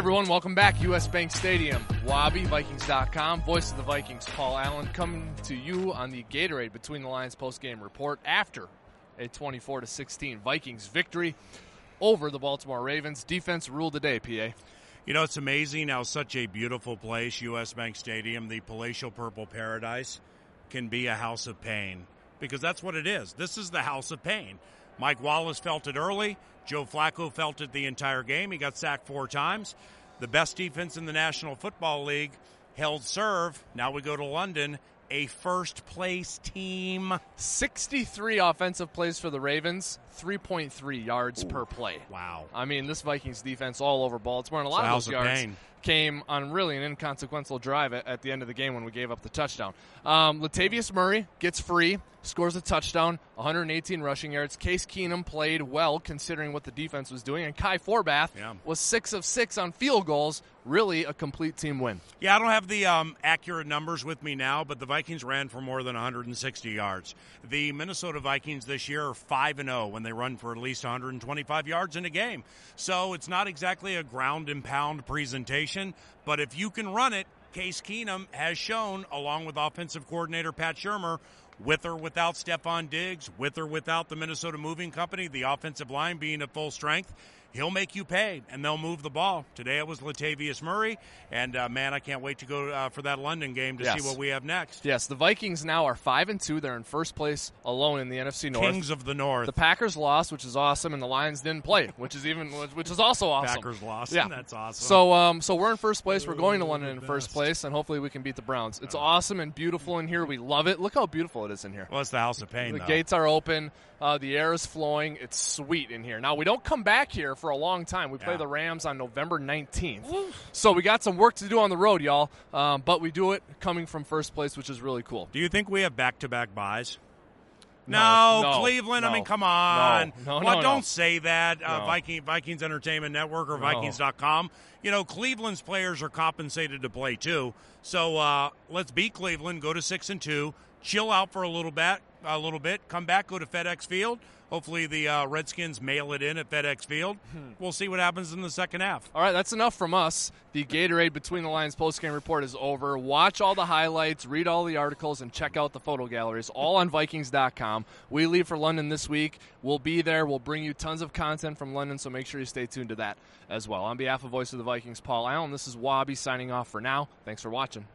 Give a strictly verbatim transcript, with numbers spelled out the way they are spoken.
everyone, welcome back. U S Bank Stadium, Wabi, Vikings dot com, voice of the Vikings, Paul Allen, coming to you on the Gatorade Between the Lines postgame report after a twenty-four to sixteen Vikings victory over the Baltimore Ravens. Defense ruled the day, P A. You know, it's amazing how such a beautiful place, U S Bank Stadium, the palatial purple paradise, can be a house of pain. Because that's what it is. This is the house of pain. Mike Wallace felt it early. Joe Flacco felt it the entire game. He got sacked four times. The best defense in the National Football League held serve. Now we go to London, a first-place team. sixty-three offensive plays for the Ravens, three point three yards Ooh, per play. Wow. I mean, this Vikings defense all over Baltimore, and a lot of those yards pain. came on really an inconsequential drive at, at the end of the game when we gave up the touchdown. Um, Latavius Murray gets free, scores a touchdown, one hundred eighteen rushing yards. Case Keenum played well considering what the defense was doing, and Kai Forbath yeah. was six of six on field goals. Really a complete team win. Yeah, I don't have the um, accurate numbers with me now, but the Vikings ran for more than one hundred sixty yards. The Minnesota Vikings this year are five and oh when they run for at least one hundred twenty-five yards in a game. So it's not exactly a ground and pound presentation, but if you can run it, Case Keenum has shown, along with offensive coordinator Pat Shurmur, with or without Stephon Diggs, with or without the Minnesota Moving Company, the offensive line being at full strength, he'll make you pay, and they'll move the ball. Today it was Latavius Murray, and, uh, man, I can't wait to go uh, for that London game to yes. see what we have next. Yes, the Vikings now are five and two. They're in first place alone in the N F C North. Kings of the North. The Packers lost, which is awesome, and the Lions didn't play, which is even which is also awesome. Packers lost, yeah. That's awesome. So, um, so we're in first place. We're going to London in first place, and hopefully we can beat the Browns. It's awesome and beautiful in here. We love it. Look how beautiful it is in here. Well, it's the house of pain, The though. gates are open. Uh, the air is flowing. It's sweet in here. Now, we don't come back here for a long time. We play yeah. the Rams on November nineteenth. So we got some work to do on the road, y'all. Um, but we do it coming from first place, which is really cool. Do you think we have back-to-back buys? No, no, no Cleveland. No, I mean, come on. No, no, well, no, don't no. say that. Uh, No. Viking, Vikings Entertainment Network or No. Vikings dot com. You know, Cleveland's players are compensated to play too. So uh, let's beat Cleveland. Go to six and two. Chill out for a little bit. A little bit. Come back. Go to FedEx Field. Hopefully the uh, Redskins mail it in at FedEx Field. Hmm. We'll see what happens in the second half. All right, that's enough from us. The Gatorade Between the Lines postgame report is over. Watch all the highlights, read all the articles, and check out the photo galleries, all on Vikings dot com. We leave for London this week. We'll be there. We'll bring you tons of content from London, so make sure you stay tuned to that as well. On behalf of Voice of the Vikings, Paul Allen, this is Wabi signing off for now. Thanks for watching.